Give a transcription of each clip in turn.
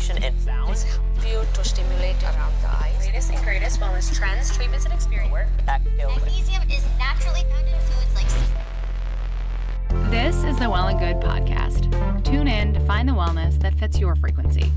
stimulation in sound. It's help you to stimulate around the eyes. Latest and greatest wellness trends, treatments, and experience. Magnesium is naturally found in foods like This is the Well and Good podcast. Tune in to find the wellness that fits your frequency.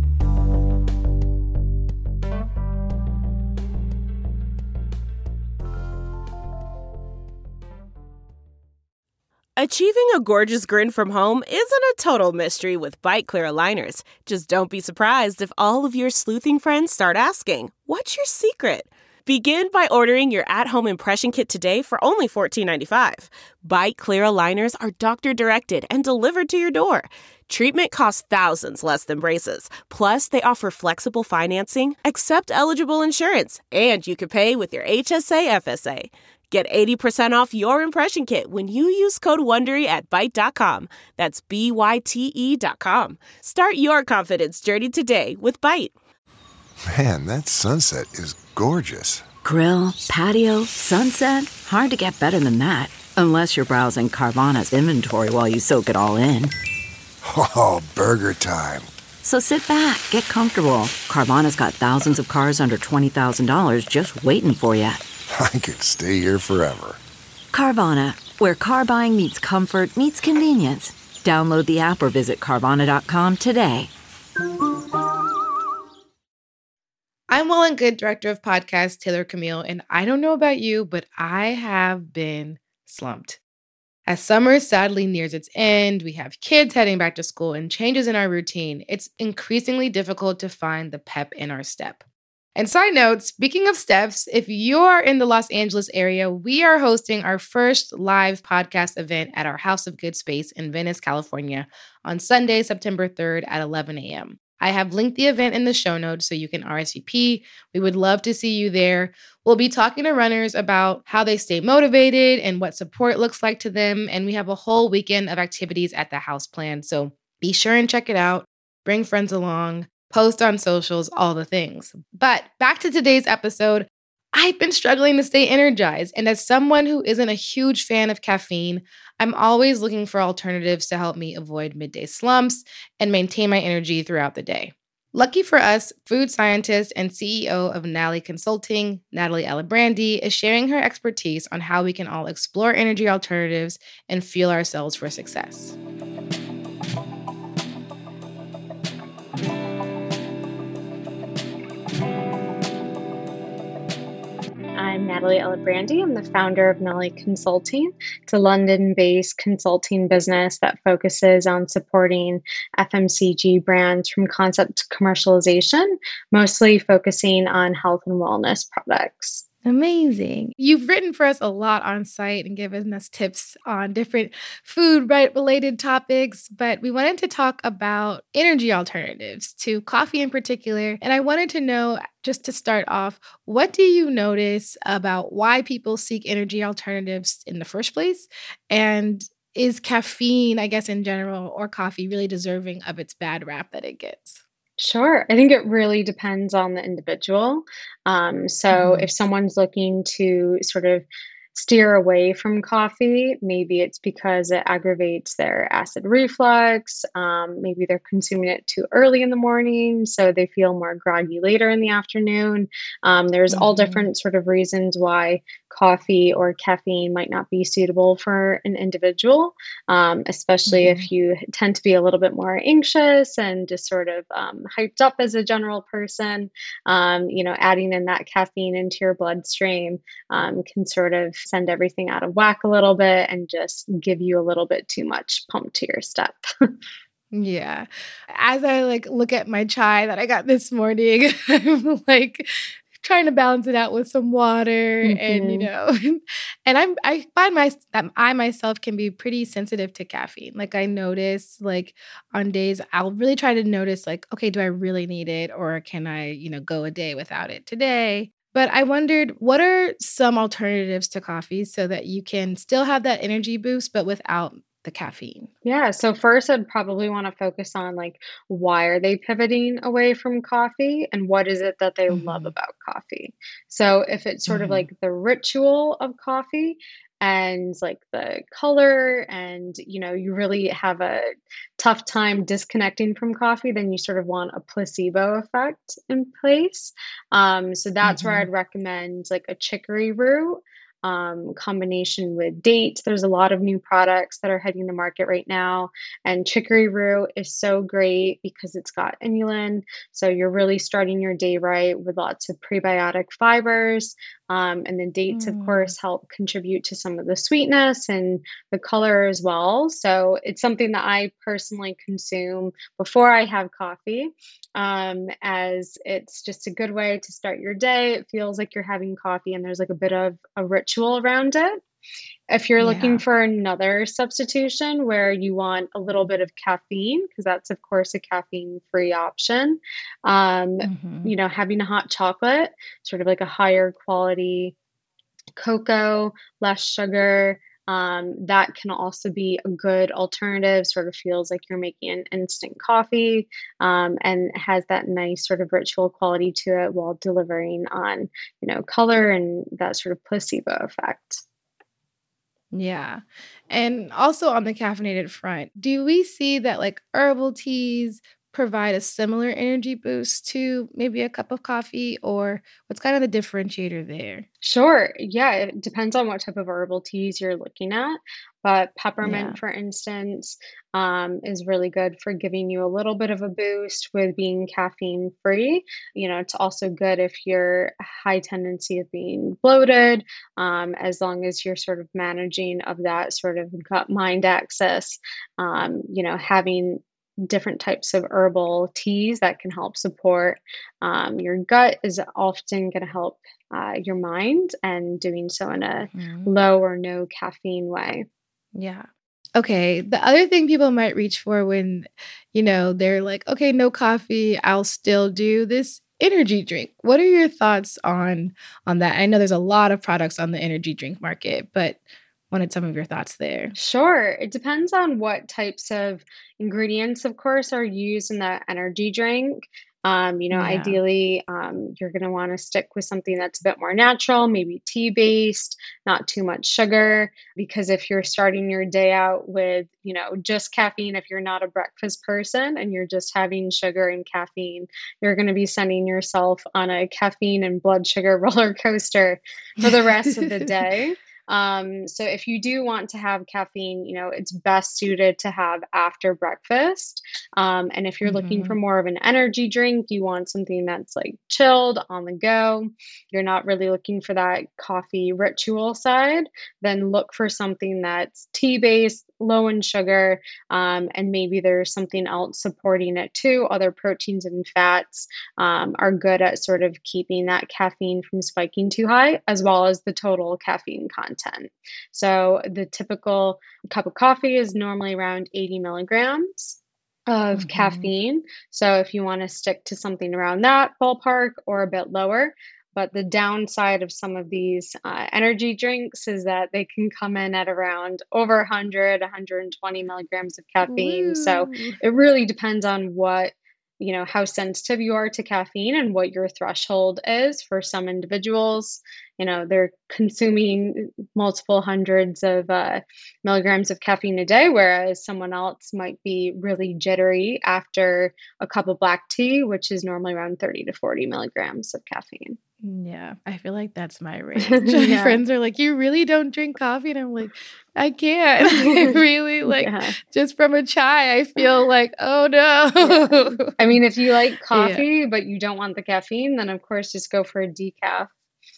Achieving a gorgeous grin from home isn't a total mystery with Byte Clear aligners. Just don't be surprised if all of your sleuthing friends start asking, "What's your secret?" Begin by ordering your at-home impression kit today for only $14.95. Byte Clear aligners are doctor-directed and delivered to your door. Treatment costs thousands less than braces. Plus, they offer flexible financing, accept eligible insurance, and you can pay with your HSA FSA. Get 80% off your impression kit when you use code WONDERY at Byte.com. That's BYTE.com. Start your confidence journey today with Byte. Man, that sunset is gorgeous. Grill, patio, sunset. Hard to get better than that. Unless you're browsing Carvana's inventory while you soak it all in. Oh, burger time. So sit back, get comfortable. Carvana's got thousands of cars under $20,000 just waiting for you. I could stay here forever. Carvana, where car buying meets comfort, meets convenience. Download the app or visit Carvana.com today. I'm Well and Good Director of Podcast, Taylor Camille, and I don't know about you, but I have been slumped. As summer sadly nears its end, we have kids heading back to school and changes in our routine. It's increasingly difficult to find the pep in our step. And side note, speaking of steps, if you are in the Los Angeles area, we are hosting our first live podcast event at our House of Good Space in Venice, California on Sunday, September 3rd at 11 a.m. I have linked the event in the show notes so you can RSVP. We would love to see you there. We'll be talking to runners about how they stay motivated and what support looks like to them. And we have a whole weekend of activities at the house planned. So be sure and check it out. Bring friends along. Post on socials, all the things. But back to today's episode, I've been struggling to stay energized. And as someone who isn't a huge fan of caffeine, I'm always looking for alternatives to help me avoid midday slumps and maintain my energy throughout the day. Lucky for us, food scientist and CEO of Natalie Consulting, Natalie Alibrandi, is sharing her expertise on how we can all explore energy alternatives and fuel ourselves for success. I'm Natalie Alibrandi. I'm the founder of Natalie Consulting. It's a London-based consulting business that focuses on supporting FMCG brands from concept to commercialization, mostly focusing on health and wellness products. Amazing. You've written for us a lot on site and given us tips on different food-related topics, but we wanted to talk about energy alternatives to coffee in particular. And I wanted to know, just to start off, what do you notice about why people seek energy alternatives in the first place? And is caffeine, I guess in general, or coffee really deserving of its bad rap that it gets? Sure. I think it really depends on the individual. If someone's looking to sort of steer away from coffee, maybe it's because it aggravates their acid reflux. Maybe they're consuming it too early in the morning, so they feel more groggy later in the afternoon. There's all different sort of reasons why coffee or caffeine might not be suitable for an individual, especially if you tend to be a little bit more anxious and just sort of hyped up as a general person. Adding in that caffeine into your bloodstream can sort of send everything out of whack a little bit and just give you a little bit too much pump to your step. Yeah. As I look at my chai that I got this morning, I'm trying to balance it out with some water and, and I find that I myself can be pretty sensitive to caffeine. I notice on days I'll really try to notice okay, do I really need it? Or can I, go a day without it today? But I wondered, what are some alternatives to coffee so that you can still have that energy boost, but without the caffeine? Yeah. So first, I'd probably want to focus on why are they pivoting away from coffee and what is it that they love about coffee? So if it's sort of the ritual of coffee, and like the color, and you really have a tough time disconnecting from coffee, then you sort of want a placebo effect in place. So that's where I'd recommend like a chicory root combination with dates. There's a lot of new products that are hitting the market right now, and chicory root is so great because it's got inulin. So you're really starting your day right with lots of prebiotic fibers. And then dates, of course, help contribute to some of the sweetness and the color as well. So it's something that I personally consume before I have coffee, as it's just a good way to start your day. It feels like you're having coffee, and there's like a bit of a ritual around it. If you're looking for another substitution where you want a little bit of caffeine, because that's, of course, a caffeine-free option, having a hot chocolate, sort of like a higher quality cocoa, less sugar, that can also be a good alternative. Sort of feels like you're making an instant coffee, and has that nice sort of ritual quality to it while delivering on, color and that sort of placebo effect. Yeah. And also on the caffeinated front, do we see that like herbal teas provide a similar energy boost to maybe a cup of coffee, or what's kind of the differentiator there? Sure. Yeah, it depends on what type of herbal teas you're looking at. But peppermint, for instance, is really good for giving you a little bit of a boost with being caffeine free. It's also good if you're a high tendency of being bloated, as long as you're sort of managing of that sort of gut mind axis, having different types of herbal teas that can help support your gut is often going to help your mind, and doing so in a low or no caffeine way. Yeah. Okay. The other thing people might reach for when, they're like, okay, no coffee, I'll still do this energy drink. What are your thoughts on that? I know there's a lot of products on the energy drink market, but wanted some of your thoughts there. Sure. It depends on what types of ingredients, of course, are used in that energy drink. Ideally, you're going to want to stick with something that's a bit more natural, maybe tea-based, not too much sugar, because if you're starting your day out with, just caffeine, if you're not a breakfast person and you're just having sugar and caffeine, you're going to be sending yourself on a caffeine and blood sugar roller coaster for the rest of the day. So if you do want to have caffeine, it's best suited to have after breakfast. And if you're looking for more of an energy drink, you want something that's like chilled on the go, you're not really looking for that coffee ritual side, then look for something that's tea-based, low in sugar, and maybe there's something else supporting it too. Other proteins and fats are good at sort of keeping that caffeine from spiking too high, as well as the total caffeine content. So the typical cup of coffee is normally around 80 milligrams of caffeine. So if you want to stick to something around that ballpark or a bit lower. But the downside of some of these energy drinks is that they can come in at around over 100, 120 milligrams of caffeine. So it really depends on what, how sensitive you are to caffeine and what your threshold is. For some individuals, they're consuming multiple hundreds of milligrams of caffeine a day, whereas someone else might be really jittery after a cup of black tea, which is normally around 30 to 40 milligrams of caffeine. Yeah, I feel like that's my range. My friends are like, you really don't drink coffee? And I'm like, I can't. I really just from a chai, I feel like, oh no. Yeah. I mean, if you like coffee, but you don't want the caffeine, then of course just go for a decaf.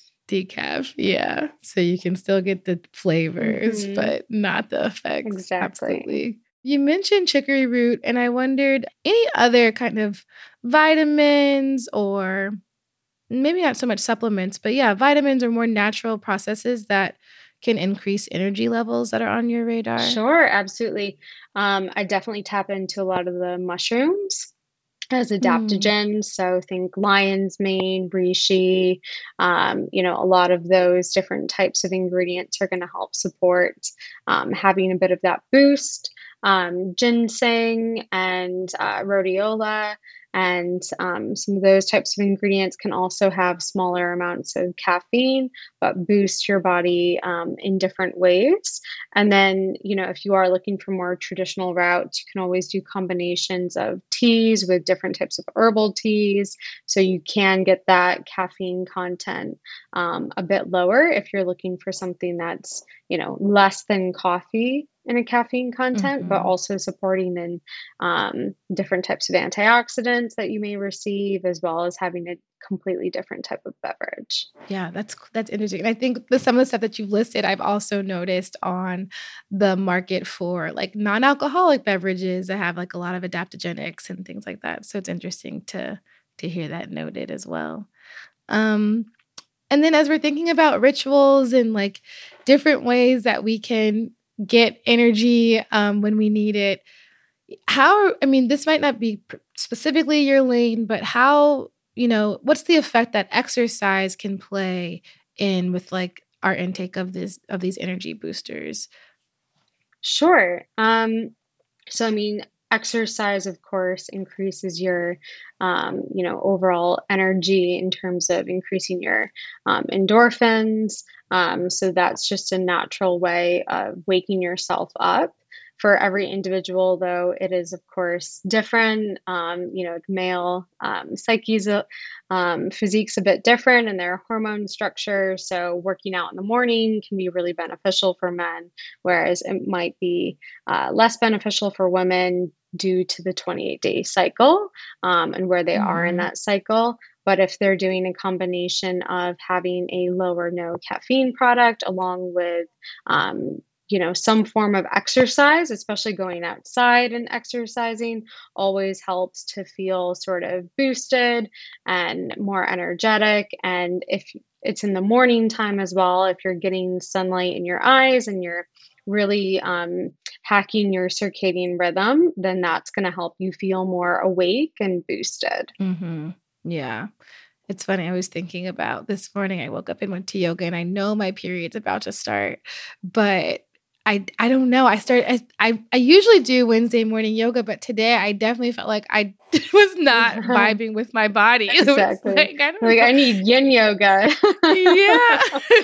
Yeah. So you can still get the flavors, but not the effects. Exactly. Absolutely. You mentioned chicory root, and I wondered any other kind of vitamins, or maybe not so much supplements, but vitamins or more natural processes that can increase energy levels that are on your radar. Sure, absolutely. I definitely tap into a lot of the mushrooms as adaptogens. So think lion's mane, reishi, a lot of those different types of ingredients are going to help support having a bit of that boost. Ginseng and rhodiola And some of those types of ingredients can also have smaller amounts of caffeine, but boost your body in different ways. And then, if you are looking for more traditional routes, you can always do combinations of teas with different types of herbal teas. So you can get that caffeine content a bit lower if you're looking for something that's, less than coffee in a caffeine content, but also supporting in different types of antioxidants that you may receive, as well as having a completely different type of beverage. Yeah, that's interesting. And I think some of the stuff that you've listed, I've also noticed on the market for like non-alcoholic beverages that have like a lot of adaptogenics and things like that. So it's interesting to hear that noted as well. And then as we're thinking about rituals and like different ways that we can get energy when we need it, this might not be specifically your lane, but how, what's the effect that exercise can play in with like our intake of these energy boosters? Sure. Exercise, of course, increases your, overall energy in terms of increasing your endorphins. So that's just a natural way of waking yourself up. For every individual, though, it is, of course, different. The male psyche's physique's a bit different in their hormone structure. So working out in the morning can be really beneficial for men, whereas it might be less beneficial for women due to the 28-day cycle and where they are in that cycle. But if they're doing a combination of having a low or no caffeine product along with some form of exercise, especially going outside and exercising, always helps to feel sort of boosted and more energetic. And if it's in the morning time as well, if you're getting sunlight in your eyes and you're really hacking your circadian rhythm, then that's going to help you feel more awake and boosted. Mm-hmm. Yeah. It's funny. I was thinking about this morning. I woke up and went to yoga, and I know my period's about to start, but I don't know. I usually do Wednesday morning yoga, but today I definitely felt like I was not vibing with my body. Exactly. I need yin yoga. Yeah.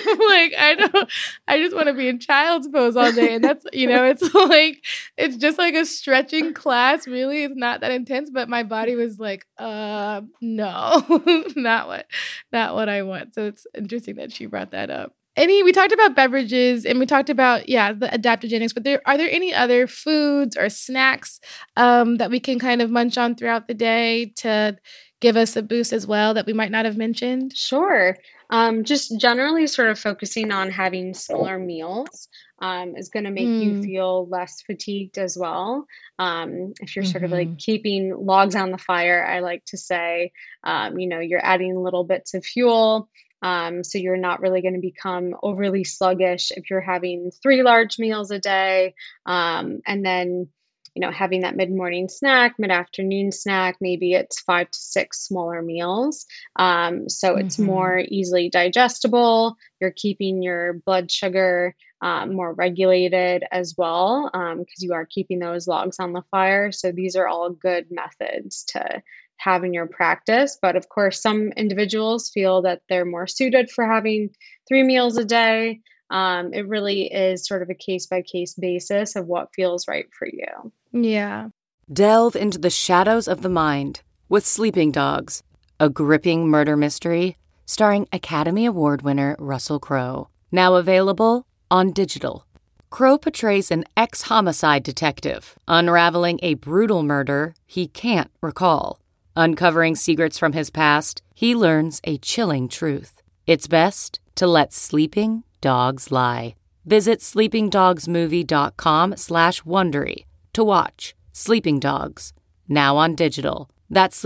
I just want to be in child's pose all day. And that's, it's just like a stretching class. Really, it's not that intense, but my body was like, no, not what I want. So it's interesting that she brought that up. We talked about beverages and we talked about, the adaptogenics, but are there any other foods or snacks that we can kind of munch on throughout the day to give us a boost as well that we might not have mentioned? Sure. Just generally sort of focusing on having smaller meals is going to make you feel less fatigued as well. If you're sort of like keeping logs on the fire, I like to say, you're adding little bits of fuel. So you're not really going to become overly sluggish if you're having 3 large meals a day. And then, having that mid-morning snack, mid-afternoon snack, maybe it's 5 to 6 smaller meals. So it's more easily digestible. You're keeping your blood sugar more regulated as well, because you are keeping those logs on the fire. So these are all good methods to have in your practice. But of course, some individuals feel that they're more suited for having 3 meals a day. It really is sort of a case-by-case basis of what feels right for you. Yeah. Delve into the shadows of the mind with Sleeping Dogs, a gripping murder mystery starring Academy Award winner Russell Crowe. Now available on digital. Crowe portrays an ex-homicide detective unraveling a brutal murder he can't recall. Uncovering secrets from his past, he learns a chilling truth. It's best to let sleeping dogs lie. Visit sleepingdogsmovie.com/Wondery to watch Sleeping Dogs, now on digital. That's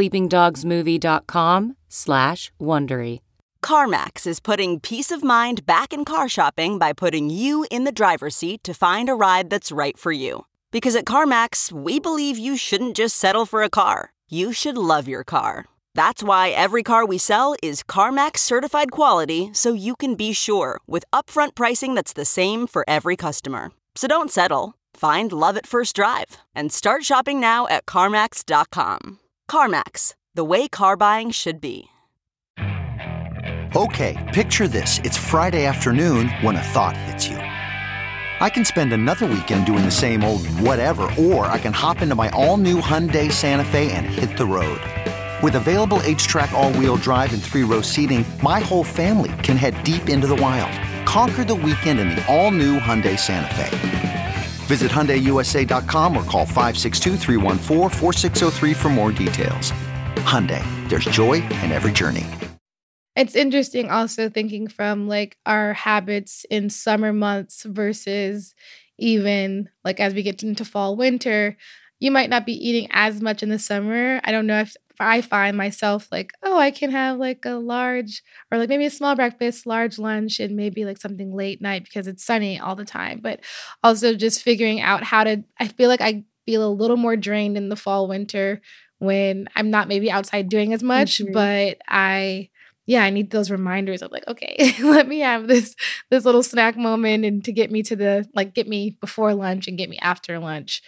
sleepingdogsmovie.com/Wondery. CarMax is putting peace of mind back in car shopping by putting you in the driver's seat to find a ride that's right for you. Because at CarMax, we believe you shouldn't just settle for a car. You should love your car. That's why every car we sell is CarMax certified quality, so you can be sure with upfront pricing that's the same for every customer. So don't settle. Find love at first drive and start shopping now at CarMax.com. CarMax, the way car buying should be. Okay, picture this. It's Friday afternoon when a thought hits you. I can spend another weekend doing the same old whatever, or I can hop into my all-new Hyundai Santa Fe and hit the road. With available H-Track all-wheel drive and 3-row seating, my whole family can head deep into the wild. Conquer the weekend in the all-new Hyundai Santa Fe. Visit HyundaiUSA.com or call 562-314-4603 for more details. Hyundai, there's joy in every journey. It's interesting also thinking from like our habits in summer months versus even like as we get into fall, winter. You might not be eating as much in the summer. I don't know if I find myself like, oh, I can have like a large or like maybe a small breakfast, large lunch, and maybe like something late night because it's sunny all the time. But also just figuring out I feel like I feel a little more drained in the fall, winter when I'm not maybe outside doing as much, but I need those reminders of like, okay, let me have this little snack moment and to get me to get me before lunch and get me after lunch.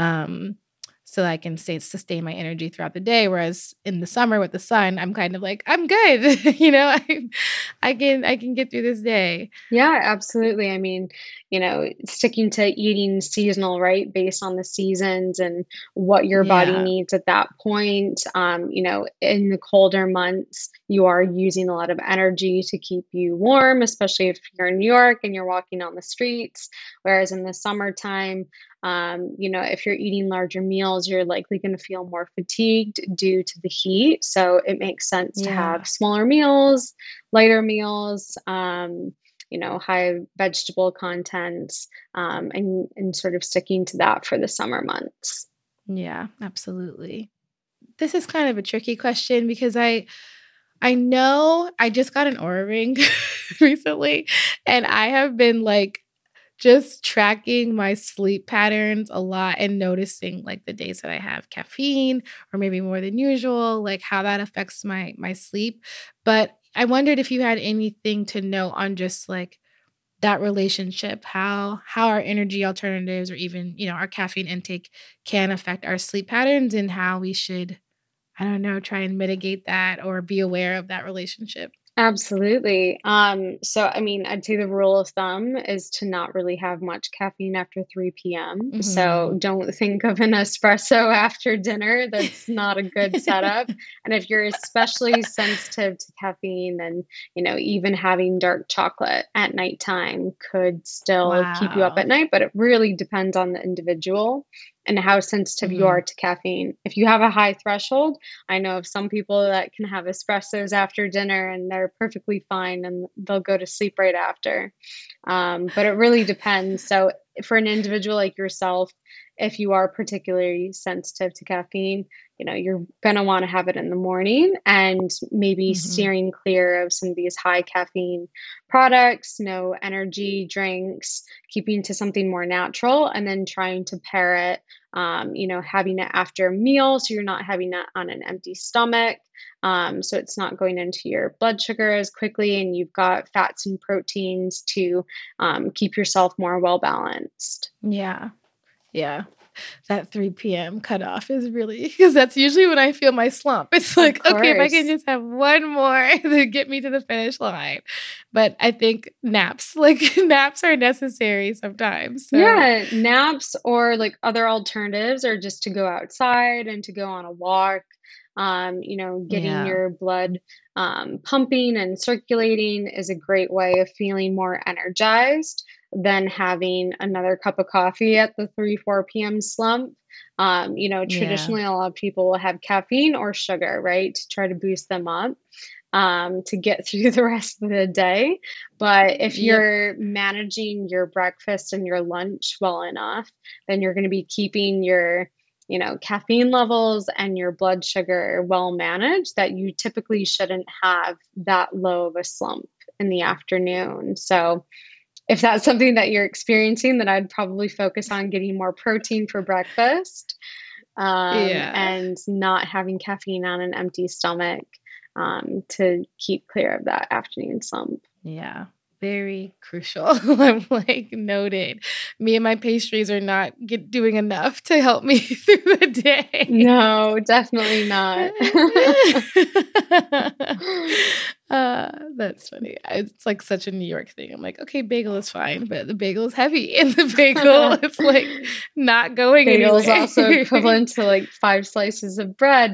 So I can sustain my energy throughout the day. Whereas in the summer with the sun, I'm kind of like, I'm good. I can get through this day. Yeah, absolutely. I mean, sticking to eating seasonal, right? Based on the seasons and what your body needs at that point. In the colder months, you are using a lot of energy to keep you warm, especially if you're in New York and you're walking on the streets. Whereas in the summertime, if you're eating larger meals, you're likely going to feel more fatigued due to the heat. So it makes sense to have smaller meals, lighter meals, high vegetable contents, and sort of sticking to that for the summer months. Yeah, absolutely. This is kind of a tricky question because I know I just got an Oura Ring recently, and I have been like just tracking my sleep patterns a lot and noticing like the days that I have caffeine or maybe more than usual, like how that affects my sleep. But I wondered if you had anything to know on just like that relationship, how our energy alternatives or even, our caffeine intake can affect our sleep patterns and how we should, I don't know, try and mitigate that or be aware of that relationship. Absolutely. So, I mean, I'd say the rule of thumb is to not really have much caffeine after 3 p.m. So don't think of an espresso after dinner. That's not a good setup. And if you're especially sensitive to caffeine, then, even having dark chocolate at nighttime could still keep you up at night, but it really depends on the individual and how sensitive you are to caffeine. If you have a high threshold, I know of some people that can have espressos after dinner and they're perfectly fine and they'll go to sleep right after. But it really depends. So for an individual like yourself, if you are particularly sensitive to caffeine, you're going to want to have it in the morning and maybe steering clear of some of these high caffeine products, no energy drinks, keeping to something more natural, and then trying to pair it, having it after a meal. So you're not having it on an empty stomach. So it's not going into your blood sugar as quickly, and you've got fats and proteins to keep yourself more well balanced. Yeah. That 3 p.m. cutoff is really, because that's usually when I feel my slump. It's like, okay, if I can just have one more to get me to the finish line. But I think naps are necessary sometimes. So. Yeah, naps or like other alternatives are just to go outside and to go on a walk. Getting your blood pumping and circulating is a great way of feeling more energized than having another cup of coffee at the 3-4 p.m. slump. Traditionally a lot of people will have caffeine or sugar, right, to try to boost them up to get through the rest of the day. But if you're managing your breakfast and your lunch well enough, then you're going to be keeping your caffeine levels and your blood sugar well managed, that you typically shouldn't have that low of a slump in the afternoon. So if that's something that you're experiencing, then I'd probably focus on getting more protein for breakfast and not having caffeine on an empty stomach to keep clear of that afternoon slump. Yeah. Very crucial. I'm like, noted. Me and my pastries are not doing enough to help me through the day. No, definitely not. That's funny. It's like such a New York thing. I'm like, okay, bagel is fine, but the bagel is heavy, and the bagel is like not going Bagel anywhere. is also equivalent to like 5 slices of bread.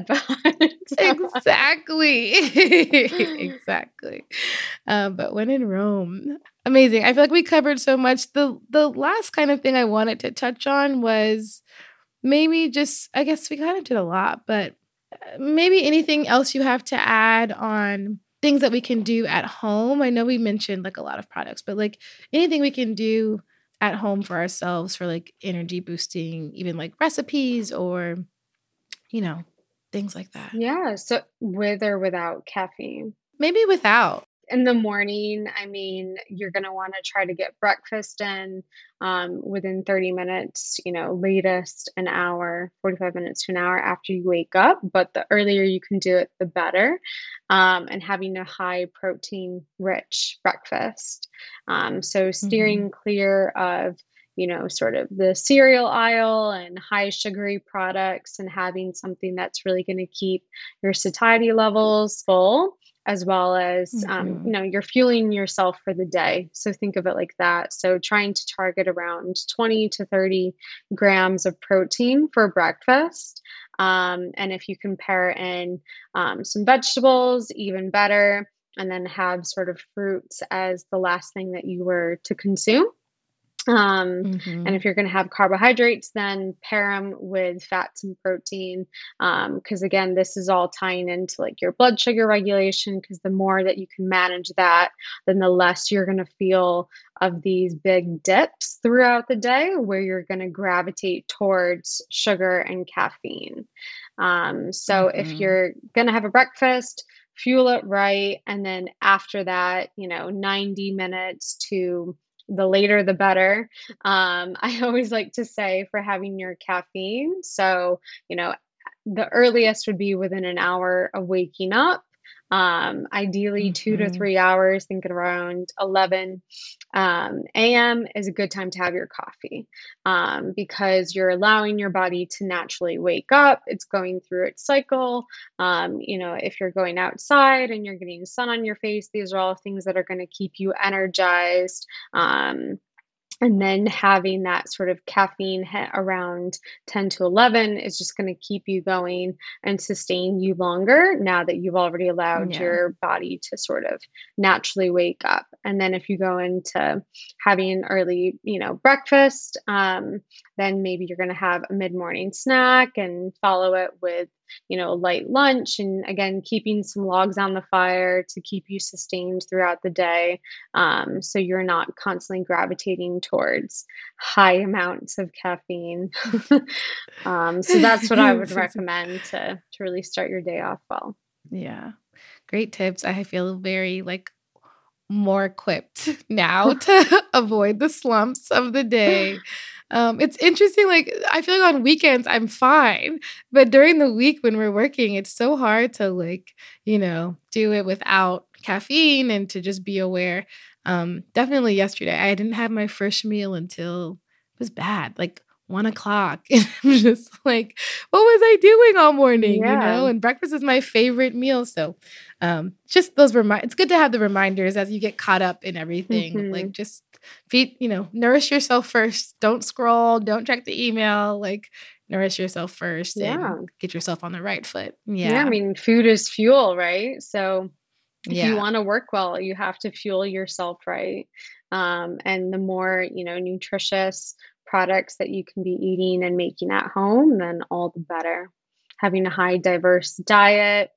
Exactly. Exactly. But when in Rome, amazing. I feel like we covered so much. The last kind of thing I wanted to touch on was maybe just, I guess we kind of did a lot, but maybe anything else you have to add on things that we can do at home. I know we mentioned like a lot of products, but like anything we can do at home for ourselves for like energy boosting, even like recipes or, you know, things like that. Yeah. So with or without caffeine? Maybe without. In the morning, I mean, you're going to want to try to get breakfast in within 30 minutes, latest an hour, 45 minutes to an hour after you wake up. But the earlier you can do it, the better. And having a high protein rich breakfast. So steering clear of, sort of the cereal aisle and high sugary products, and having something that's really going to keep your satiety levels full, as well as, you're fueling yourself for the day. So think of it like that. So trying to target around 20 to 30 grams of protein for breakfast. And if you can pair in some vegetables, even better, and then have sort of fruits as the last thing that you were to consume. And if you're going to have carbohydrates, then pair them with fats and protein. Because again, this is all tying into like your blood sugar regulation, because the more that you can manage that, then the less you're going to feel of these big dips throughout the day where you're going to gravitate towards sugar and caffeine. So if you're going to have a breakfast, fuel it right. And then after that, 90 minutes to the later, the better. I always like to say for having your caffeine. So, the earliest would be within an hour of waking up. Ideally 2 to 3 hours, thinking around 11 a.m. is a good time to have your coffee, because you're allowing your body to naturally wake up. It's going through its cycle. If you're going outside and you're getting sun on your face, these are all things that are going to keep you energized. And then having that sort of caffeine hit around 10 to 11 is just going to keep you going and sustain you longer now that you've already allowed your body to sort of naturally wake up. And then if you go into having an early, breakfast, then maybe you're going to have a mid-morning snack and follow it with a light lunch, and again, keeping some logs on the fire to keep you sustained throughout the day. So you're not constantly gravitating towards high amounts of caffeine. So that's what I would recommend to really start your day off well. Yeah. Great tips. I feel very more equipped now to avoid the slumps of the day. It's interesting. I feel like on weekends I'm fine, but during the week when we're working, it's so hard to do it without caffeine and to just be aware. Definitely yesterday, I didn't have my first meal until it was bad, 1 o'clock. And I'm just like, what was I doing all morning? And breakfast is my favorite meal. So just those it's good to have the reminders as you get caught up in everything. Just feed, nourish yourself first. Don't scroll. Don't check the email. Nourish yourself first and get yourself on the right foot. Yeah. I mean, food is fuel, right? So if you want to work well, you have to fuel yourself right. And the more, nutritious products that you can be eating and making at home, then all the better. Having a high diverse diet,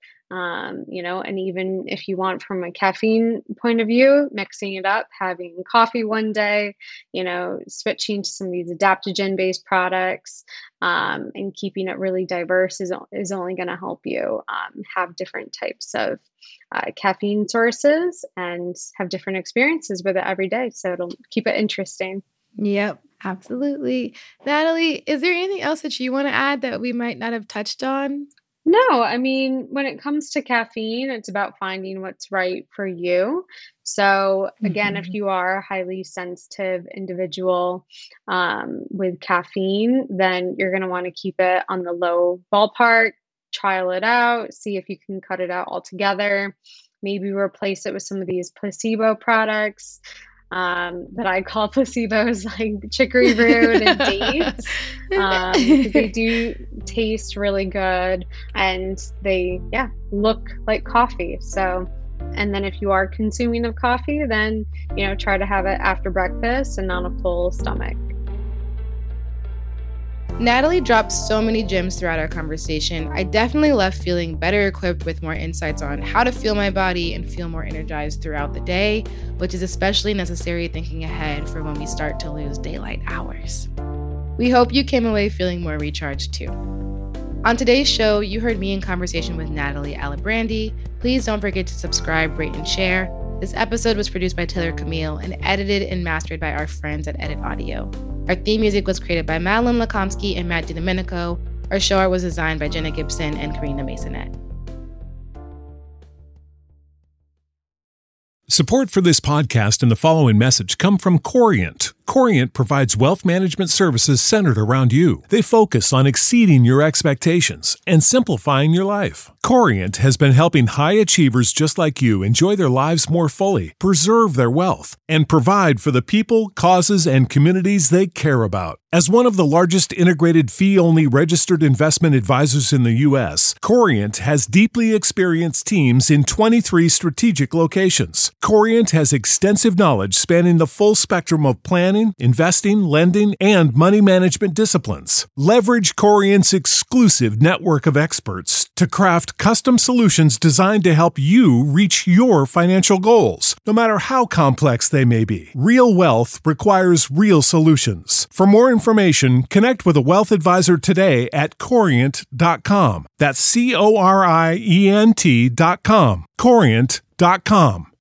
and even if you want from a caffeine point of view, mixing it up, having coffee one day, switching to some of these adaptogen-based products, and keeping it really diverse is only going to help you have different types of caffeine sources and have different experiences with it every day. So it'll keep it interesting. Yep, absolutely. Natalie, is there anything else that you want to add that we might not have touched on? No, I mean, when it comes to caffeine, it's about finding what's right for you. So again, if you are a highly sensitive individual with caffeine, then you're going to want to keep it on the low ballpark, trial it out, see if you can cut it out altogether. Maybe replace it with some of these placebo products that I call placebos, like chicory root and dates. They do taste really good and they, look like coffee. So, and then if you are consuming of coffee, then, try to have it after breakfast and on a full stomach. Natalie dropped so many gems throughout our conversation. I definitely left feeling better equipped with more insights on how to feel my body and feel more energized throughout the day, which is especially necessary thinking ahead for when we start to lose daylight hours. We hope you came away feeling more recharged too. On today's show, you heard me in conversation with Natalie Alibrandi. Please don't forget to subscribe, rate, and share. This episode was produced by Taylor Camille and edited and mastered by our friends at Edit Audio. Our theme music was created by Madeline Lakomsky and Matt DiDomenico. Our show art was designed by Jenna Gibson and Karina Masonette. Support for this podcast and the following message come from Corient. Corient provides wealth management services centered around you. They focus on exceeding your expectations and simplifying your life. Corient has been helping high achievers just like you enjoy their lives more fully, preserve their wealth, and provide for the people, causes, and communities they care about. As one of the largest integrated fee-only registered investment advisors in the U.S., Corient has deeply experienced teams in 23 strategic locations. Corient has extensive knowledge spanning the full spectrum of planning, investing, lending, and money management disciplines. Leverage Corient's exclusive network of experts to craft custom solutions designed to help you reach your financial goals, no matter how complex they may be. Real wealth requires real solutions. For more information, connect with a wealth advisor today at Corient.com. That's Corient.com. Corient.com.